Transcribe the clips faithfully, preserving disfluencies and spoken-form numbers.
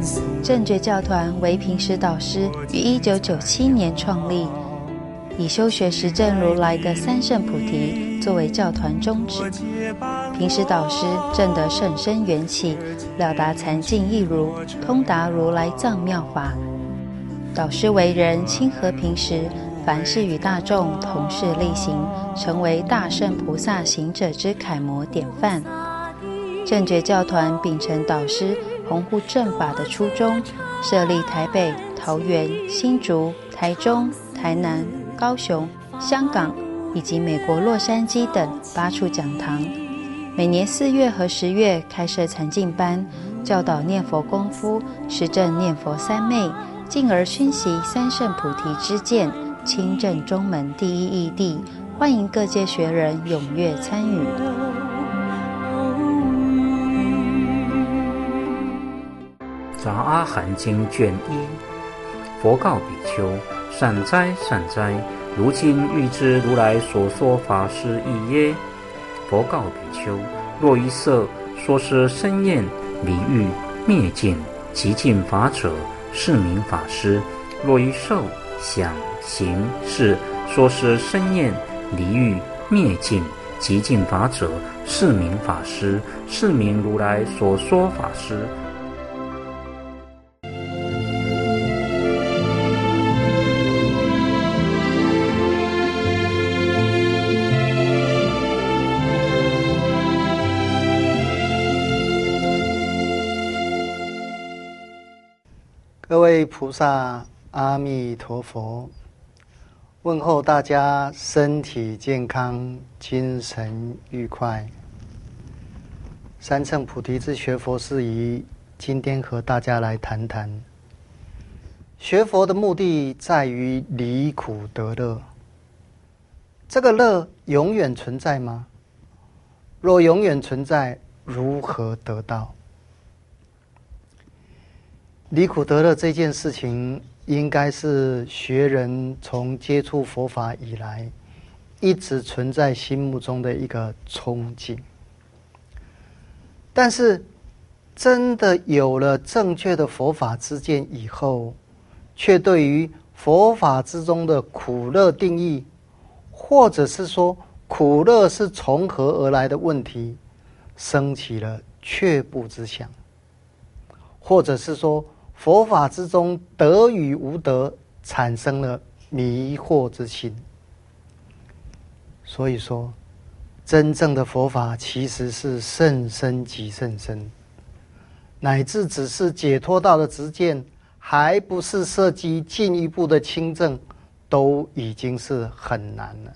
正觉教团为平时导师于一九九七年创立，以修学实证如来的三圣菩提作为教团宗旨。平时导师证得甚深缘起，了达禅境义如，通达如来藏妙法。导师为人亲和平时，凡事与大众同事力行，成为大圣菩萨行者之楷模典范。正觉教团秉承导师弘护正法的初衷，设立台北、桃园、新竹、台中、台南、高雄、香港以及美国洛杉矶等八处讲堂。每年四月和十月开设禅境班，教导念佛功夫，实证念佛三昧，进而熏习三圣菩提之见，亲证中门第一义谛。欢迎各界学人踊跃参与。 杂阿含经卷一，佛告比丘：善哉善哉，如今欲知如来所说法是义耶？佛告比丘：若一色说是生厌离欲灭尽极尽法者，是名法师；若一受想行识说是生厌离欲灭尽极尽法者，是名法师，是名如来所说法师。 各位菩萨，阿弥陀佛！问候大家身体健康，精神愉快。三乘菩提之学佛事宜，今天和大家来谈谈。学佛的目的在于离苦得乐。这个乐永远存在吗？若永远存在，如何得到？离苦得乐这件事情，应该是学人从接触佛法以来，一直存在心目中的一个憧憬。但是，真的有了正确的佛法之见以后，却对于佛法之中的苦乐定义，或者是说苦乐是从何而来的问题，升起了却步之想，或者是说佛法之中得与无得产生了迷惑之心。所以说，真正的佛法其实是甚深极甚深，乃至只是解脱道的直见，还不是涉及进一步的清正，都已经是很难了。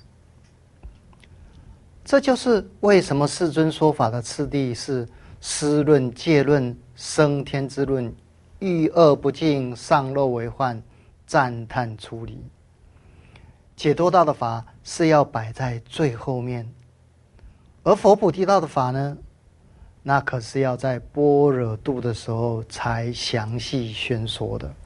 这就是为什么世尊说法的次第是思论、戒论、升天之论，欲恶不尽，上漏为患，赞叹出离。解脱道的法是要摆在最后面，而佛菩提道的法呢，那可是要在般若度的时候才详细宣说的。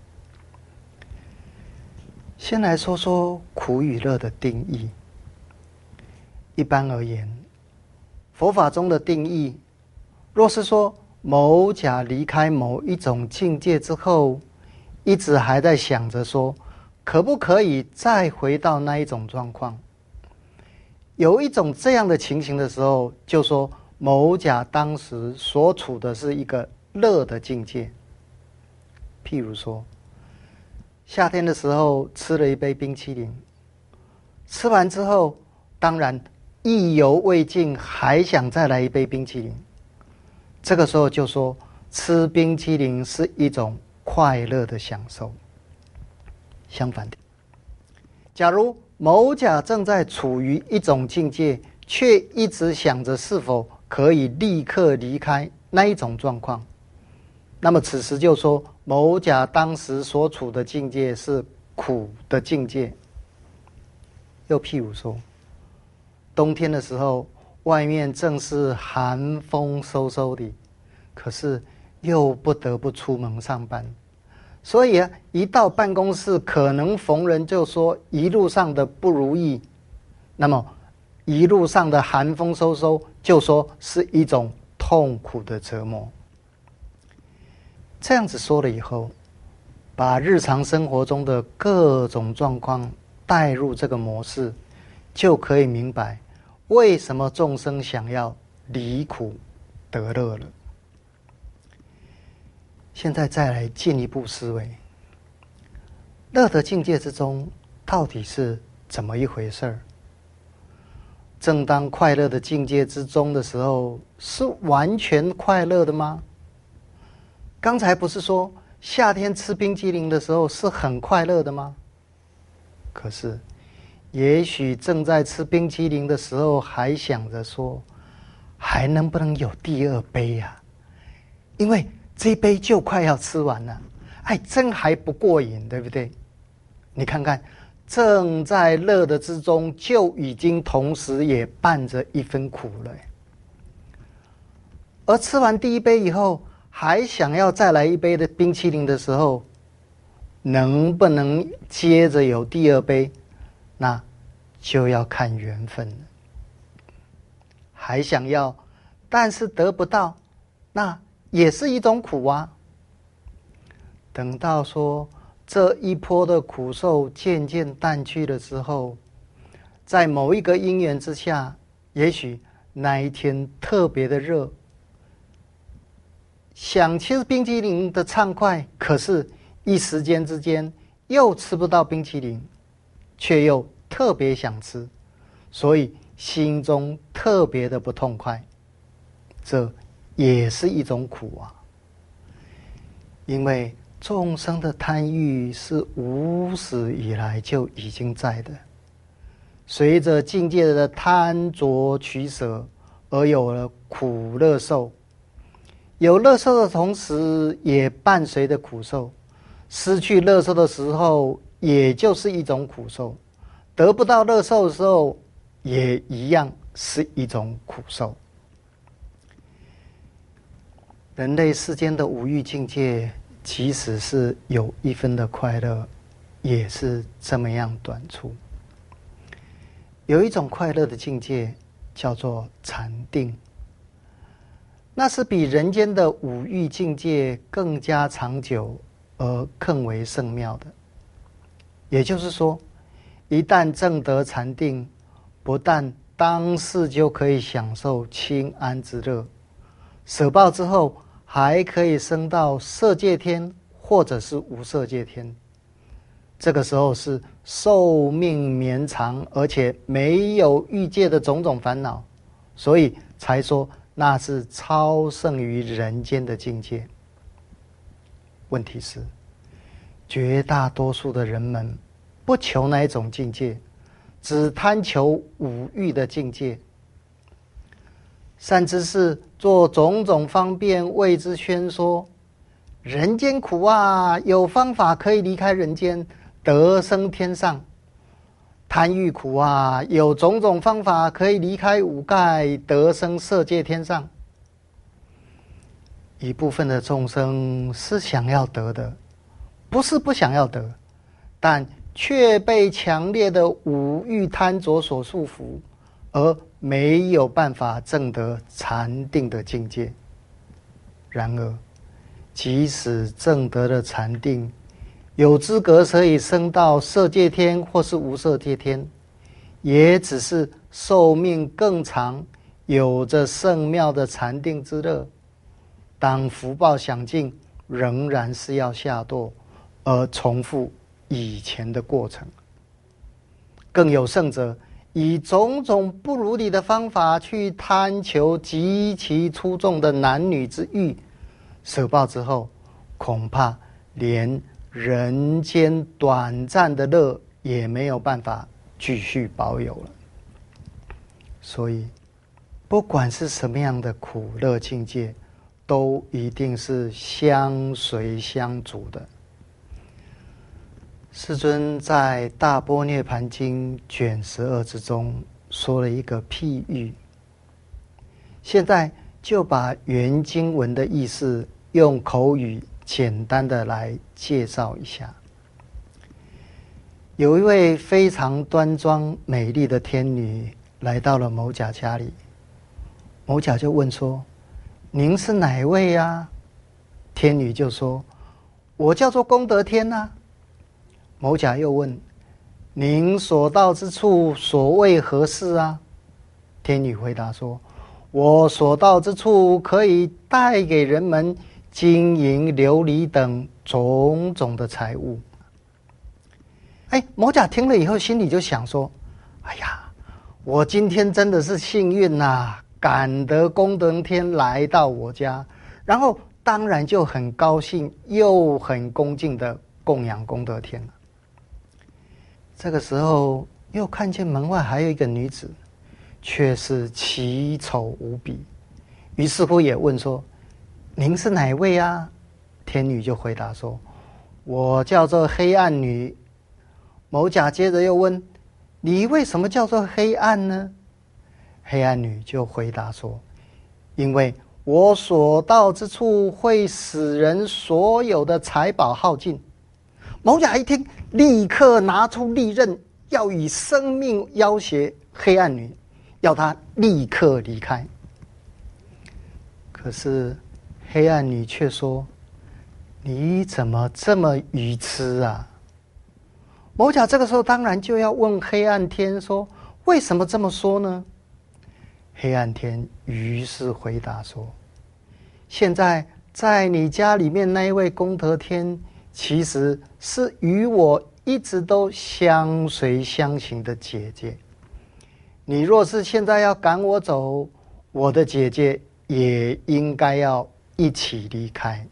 先来说说苦与乐的定义。一般而言，佛法中的定义，若是说某甲离开某一种境界之后，一直还在想着说可不可以再回到那一种状况，有一种这样的情形的时候，就说某甲当时所处的是一个乐的境界。譬如说夏天的时候吃了一杯冰淇淋，吃完之后当然意犹未尽，还想再来一杯冰淇淋。这个时候就说吃冰淇淋是一种快乐的享受。相反的，假如某甲正在处于一种境界，却一直想着是否可以立刻离开那一种状况，那么此时就说某甲当时所处的境界是苦的境界。又譬如说冬天的时候，外面正是寒风嗖嗖的，可是又不得不出门上班，所以啊，一到办公室可能逢人就说一路上的不如意，那么一路上的寒风嗖嗖就说是一种痛苦的折磨。 这样子说了以后，把日常生活中的各种状况带入这个模式，就可以明白为什么众生想要离苦得乐了。现在再来进一步思维，乐的境界之中到底是怎么一回事儿？正当快乐的境界之中的时候，是完全快乐的吗？刚才不是说夏天吃冰淇淋的时候是很快乐的吗？可是也许正在吃冰淇淋的时候还想着说，还能不能有第二杯呀、啊？因为这一杯就快要吃完了，哎，真还不过瘾，对不对？你看看，正在乐的之中，就已经同时也伴着一分苦了。而吃完第一杯以后，还想要再来一杯的冰淇淋的时候，能不能接着有第二杯，那就要看缘分了。还想要，但是得不到，那也是一种苦啊。等到说这一波的苦受渐渐淡去了之后，在某一个因缘之下，也许那一天特别的热，想吃冰淇淋的畅快，可是一时间之间又吃不到冰淇淋，却又特别想吃，所以心中特别的不痛快，这也是一种苦啊。因为众生的贪欲是无始以来就已经在的，随着境界的贪着取舍，而有了苦乐受。有乐受的同时，也伴随着苦受。失去乐受的时候，也就是一种苦受；得不到乐受的时候，也一样是一种苦受。人类世间的五欲境界，即使是有一分的快乐，也是这么样短促。有一种快乐的境界叫做禅定，那是比人间的五欲境界更加长久而更为圣妙的。也就是说，一旦证得禅定，不但当世就可以享受清安之乐，舍报之后还可以升到色界天或者是无色界天。这个时候是寿命绵长，而且没有欲界的种种烦恼，所以才说那是超胜于人间的境界。问题是，绝大多数的人们不求那一种境界，只贪求五欲的境界，善知识做种种方便为之宣说，人间苦啊，有方法可以离开人间，得生天上。贪欲苦啊，有种种方法可以离开五盖，得生色界天上。一部分的众生是想要得的，不是不想要得，但却被强烈的五欲贪着所束缚，而没有办法证得禅定的境界。然而即使证得了禅定，有资格可以升到色界天或是无色界天，也只是寿命更长，有着圣妙的禅定之乐。当福报享尽，仍然是要下堕，而重复以前的过程。更有甚者，以种种不如理的方法去贪求极其出众的男女之欲，舍报之后，恐怕连人间短暂的乐也没有办法继续保有了。所以不管是什么样的苦乐境界，都一定是相随相逐的。世尊在《大般涅盘经》卷十二之中说了一个譬喻，现在就把原经文的意思用口语简单的来介绍一下。有一位非常端庄美丽的天女来到了某甲家里，某甲就问说：“您是哪位呀？” 天女就说：“我叫做功德天啊。”某甲又问：“您所到之处，所谓何事啊？”天女回答说：“我所到之处，可以带给人们金银琉璃等种种的财物。”哎，某甲听了以后，心里就想说：“哎呀，我今天真的是幸运呐、啊，赶得功德天来到我家，然后当然就很高兴，又很恭敬的供养功德天了。”这个时候，又看见门外还有一个女子，却是奇丑无比。于是乎也问说：“您是哪位啊？”天女就回答说：“我叫做黑暗女。”某甲接着又问：“你为什么叫做黑暗呢？”黑暗女就回答说：“因为我所到之处会使人所有的财宝耗尽。”某甲一听，立刻拿出利刃，要以生命要挟黑暗女，要她立刻离开。可是黑暗女却说：“你怎么这么愚痴啊？”某甲这个时候当然就要问黑暗天说：“为什么这么说呢？”黑暗天于是回答说：“现在在你家里面那一位功德天，其实是与我一直都相随相行的姐姐。你若是现在要赶我走，我的姐姐也应该要一起离开。”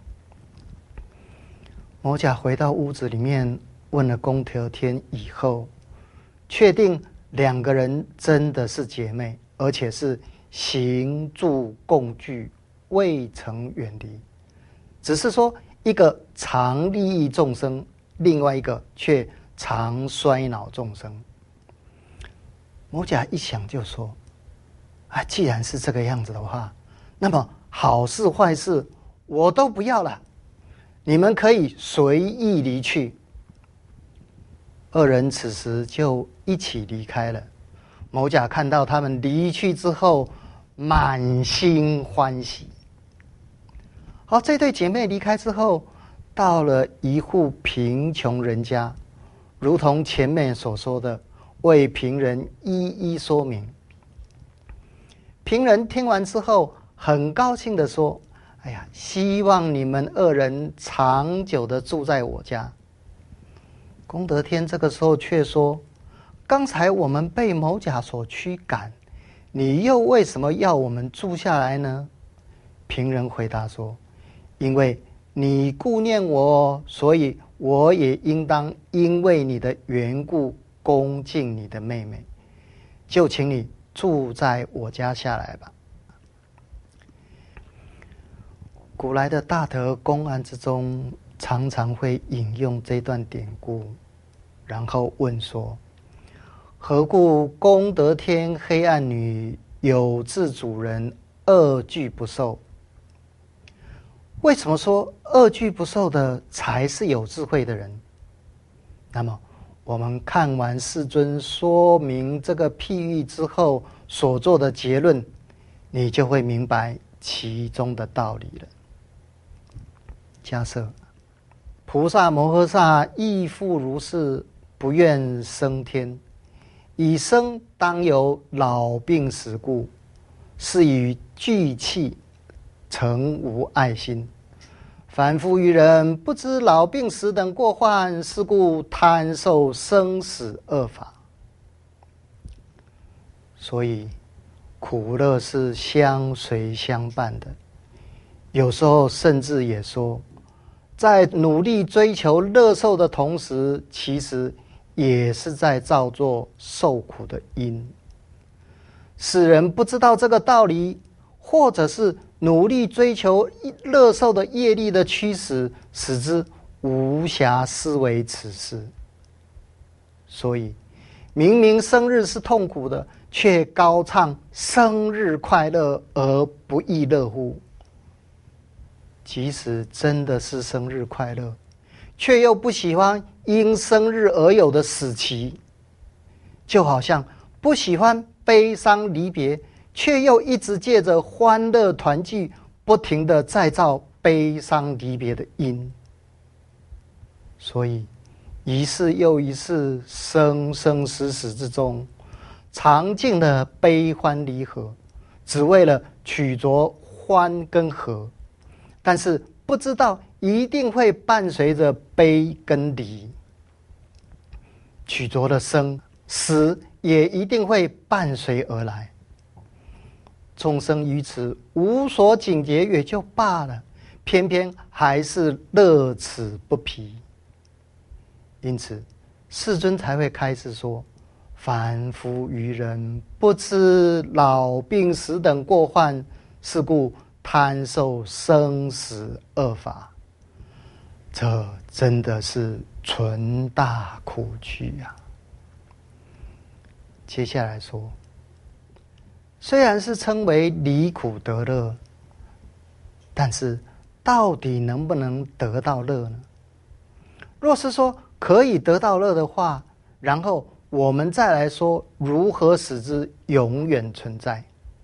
某甲回到屋子里面，问了功德天以后，确定两个人真的是姐妹，而且是行住共聚，未曾远离。只是说一个常利益众生，另外一个却常衰恼众生。某甲一想就说：“啊，既然是这个样子的话，那么好事坏事我都不要了，你们可以随意离去。”二人此时就一起离开了。某甲看到他们离去之后，满心欢喜。好，这对姐妹离开之后，到了一户贫穷人家，如同前面所说的，为贫人一一说明。贫人听完之后，很高兴地说：“哎呀，希望你们二人长久地住在我家。”功德天这个时候却说：“刚才我们被某甲所驱赶，你又为什么要我们住下来呢？”贫人回答说：“因为你顾念我，所以我也应当因为你的缘故恭敬你的妹妹，就请你住在我家下来吧。”古来的大德公案之中，常常会引用这段典故，然后问说：“何故功德天黑暗女有志主人二拒不受？”为什么说二拒不受的才是有智慧的人？那么我们看完世尊说明这个譬喻之后所做的结论，你就会明白其中的道理了。假设菩萨摩诃萨亦复如是，不愿升天，以生当有老病死故，是以惧气，诚无爱心。凡夫于人，不知老病死等过患，是故贪受生死恶法。所以苦乐是相随相伴的。有时候甚至也说，在努力追求乐受的同时，其实也是在造作受苦的因。世人不知道这个道理，或者是努力追求乐受的业力的驱使，使之无暇思维此事。所以明明生日是痛苦的，却高唱生日快乐而不亦乐乎。即使真的是生日快乐，却又不喜欢因生日而有的死期，就好像不喜欢悲伤离别，却又一直借着欢乐团聚，不停地再造悲伤离别的因。所以一世又一世，生生死死之中，尝尽了悲欢离合，只为了取着欢跟和，但是不知道一定会伴随着悲跟离，取着的生死也一定会伴随而来。众生于此无所警觉也就罢了，偏偏还是乐此不疲。因此世尊才会开始说，凡夫愚人不知老病死等过患，是故贪受生死恶法。这真的是纯大苦居啊！接下来说，虽然是称为离苦得乐，但是到底能不能得到乐呢？若是说可以得到乐的话，然后我们再来说如何使之永远存在。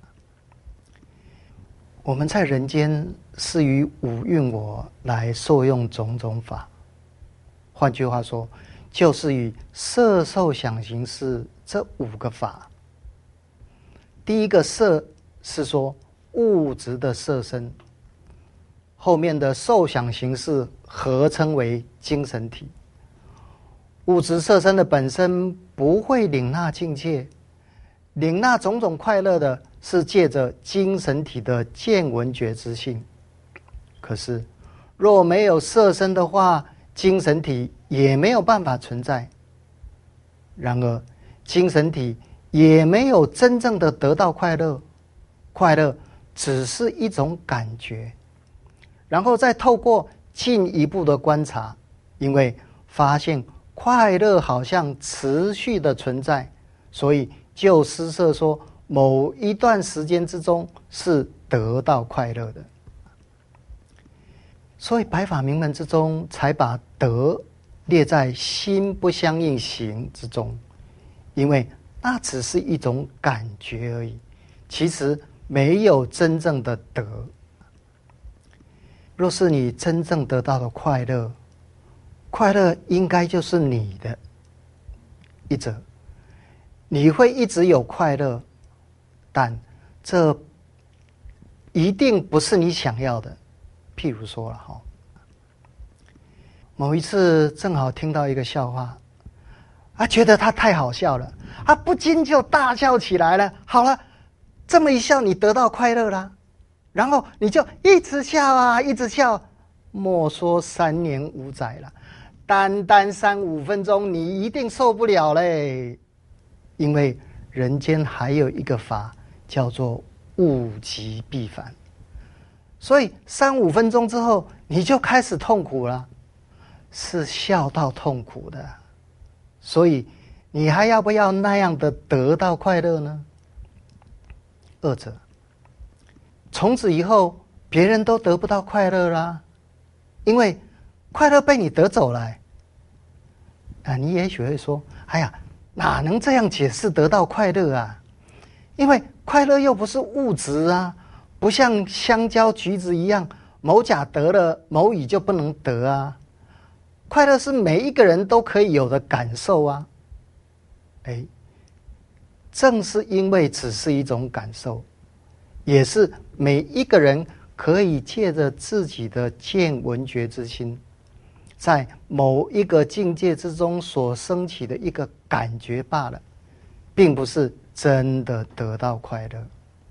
我们在人间是以五蕴我来受用种种法，换句话说，就是以色受想行识这五个法。第一个色是说物质的色身，后面的受想行识合称为精神体。物质色身的本身不会领纳境界，领纳种种快乐的是借着精神体的见闻觉知性。可是若没有色身的话，精神体也没有办法存在。然而精神体也没有真正的得到快乐，快乐只是一种感觉。然后再透过进一步的观察，因为发现快乐好像持续的存在，所以就施设说某一段时间之中是得到快乐的。所以白法明门之中才把得列在心不相应行之中，因为那只是一种感觉而已，其实没有真正的得。若是你真正得到的快乐，快乐应该就是你的。一者，你会一直有快乐，但这一定不是你想要的。譬如说了哈，某一次正好听到一个笑话，啊，觉得他太好笑了，啊，不禁就大笑起来了。好了，这么一笑，你得到快乐啦，然后你就一直笑啊，一直笑，莫说三年五载了，单单三五分钟，你一定受不了嘞。因为人间还有一个法叫做物极必反，所以三五分钟之后，你就开始痛苦了，是笑到痛苦的。所以你还要不要那样的得到快乐呢？二者，从此以后别人都得不到快乐啦，因为快乐被你得走了。啊，你也许会说，哎呀，哪能这样解释得到快乐啊？因为快乐又不是物质啊，不像香蕉橘子一样，某甲得了某乙就不能得啊。快乐是每一个人都可以有的感受啊。哎，正是因为只是一种感受，也是每一个人可以借着自己的见闻觉之心，在某一个境界之中所升起的一个感觉罢了，并不是真的得到快乐。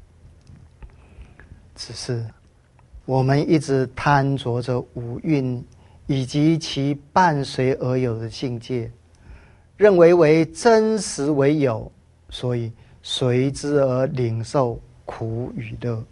只是我们一直贪着着五蕴以及其伴随而有的境界，认为为真实为有，所以随之而领受苦与乐。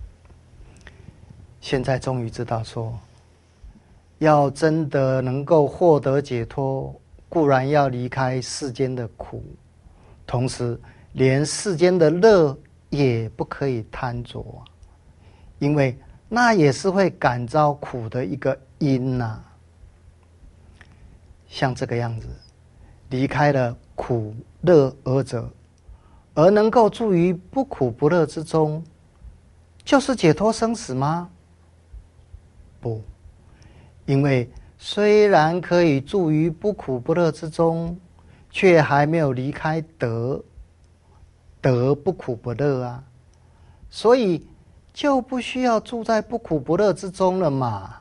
现在终于知道说，要真的能够获得解脱，固然要离开世间的苦，同时连世间的乐也不可以贪着，因为那也是会感召苦的一个因呐、啊。像这个样子，离开了苦乐二者，而能够住于不苦不乐之中，就是解脱生死吗？ 不，因为虽然可以住于不苦不乐之中，却还没有离开得，得不苦不乐啊，所以就不需要住在不苦不乐之中了嘛。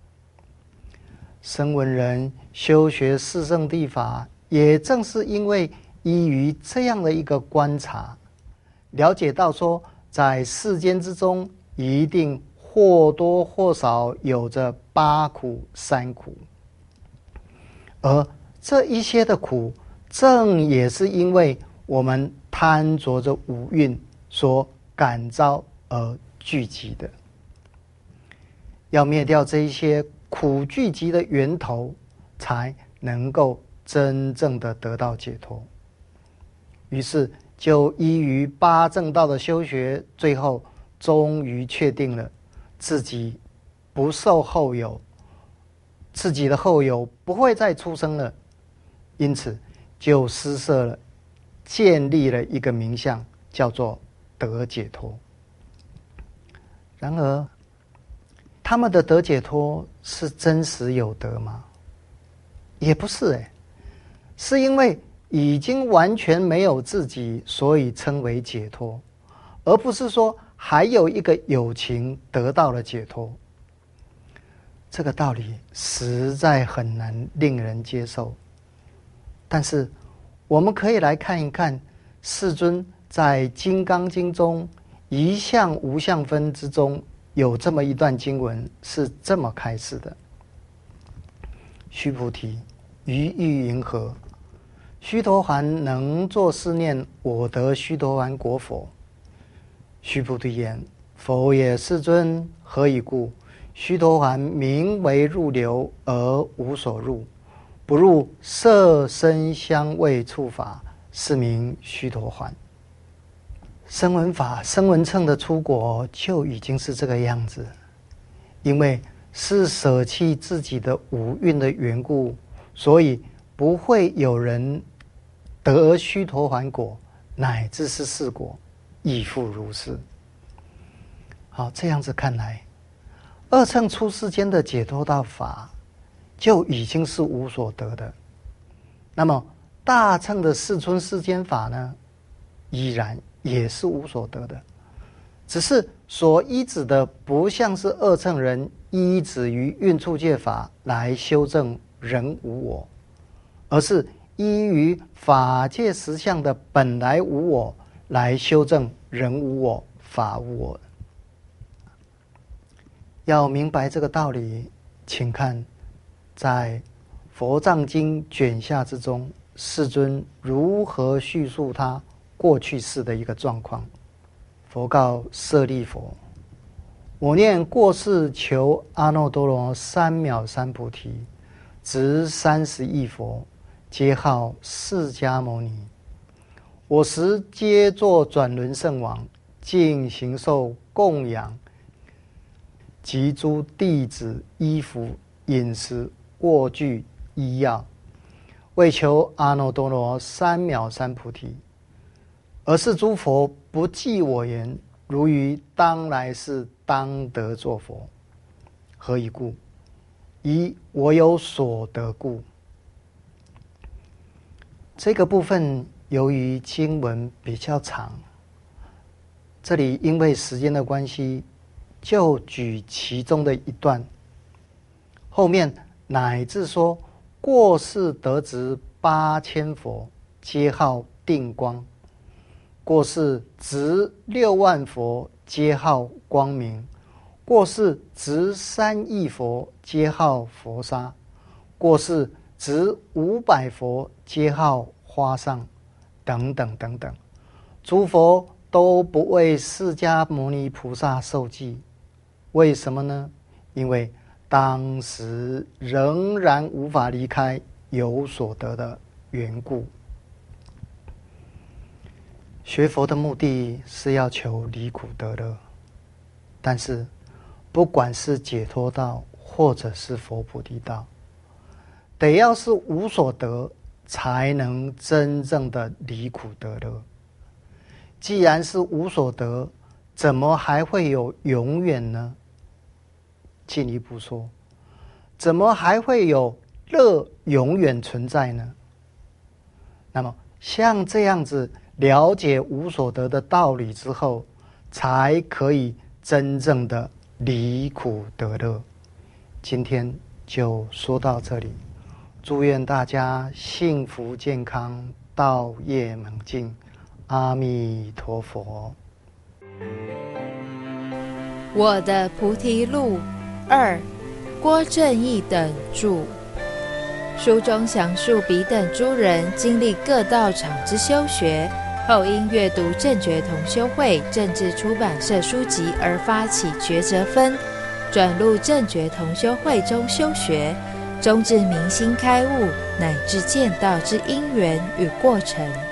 声闻人修学四圣谛法，也正是因为依于这样的一个观察，了解到说，在世间之中，一定或多或少有着八苦、三苦，而这一些的苦，正也是因为我们贪着着五蕴所感召而聚集的。要灭掉这一些苦聚集的源头，才能够真正的得到解脱。于是就依于八正道的修学，最后终于确定了自己不受后有，自己的后有不会再出生了，因此就施设了，建立了一个名相，叫做得解脱。然而他们的得解脱是真实有得吗？也不是哎，是因为已经完全没有自己，所以称为解脱，而不是说还有一个有情得到了解脱。这个道理实在很难令人接受，但是我们可以来看一看世尊在《金刚经》中一相无相分之中，有这么一段经文是这么开示的：须菩提，于欲云何？须陀洹能作是念：我得须陀洹果否？须菩提言：否也，世尊。何以故？须陀洹名为入流，而无所入，不入色声香味触法，是名须陀洹。声闻法、声闻乘的出国就已经是这个样子，因为是舍弃自己的五蕴的缘故，所以不会有人得须陀洹果，乃至是四果，亦复如是。好，这样子看来，二乘出世间的解脱道法就已经是无所得的。那么大乘的世尊世间法呢，依然也是无所得的，只是所依止的不像是二乘人依止于蕴处界法来修正人无我，而是依于法界实相的本来无我来修正人无我、法无我。要明白这个道理，请看在佛藏经卷下之中，世尊如何叙述他过去世的一个状况。佛告舍利佛：我念过世求阿耨多罗三藐三菩提，值三十亿佛，皆号释迦牟尼。我时皆作转轮圣王，尽形寿供养及诸弟子衣服、饮食、卧具、医药，为求阿耨多罗三藐三菩提。而是诸佛不记我言，如于当来世当得作佛。何以故？以我有所得故。这个部分由于经文比较长，这里因为时间的关系，就举其中的一段。后面乃至说过世得值八千佛，皆号定光；过世值六万佛，皆号光明；过世值三亿佛，皆号佛沙；过世值五百佛，皆号花上，等等等等。诸佛都不为释迦牟尼菩萨受记。为什么呢？因为当时仍然无法离开有所得的缘故。学佛的目的是要求离苦得乐，但是不管是解脱道或者是佛菩提道，得要是无所得，才能真正的离苦得乐。既然是无所得，怎么还会有永远呢？ 进一步说，怎么还会有乐永远存在呢？那么像这样子了解无所得的道理之后，才可以真正的离苦得乐。今天就说到这里，祝愿大家幸福健康，道业猛进，阿弥陀佛。 我的菩提路二，郭正义等著。书中详述彼等诸人经历各道场之修学，后因阅读正觉同修会政治出版社书籍而发起觉哲分，转入正觉同修会中修学，终至明心开悟，乃至见道之因缘与过程。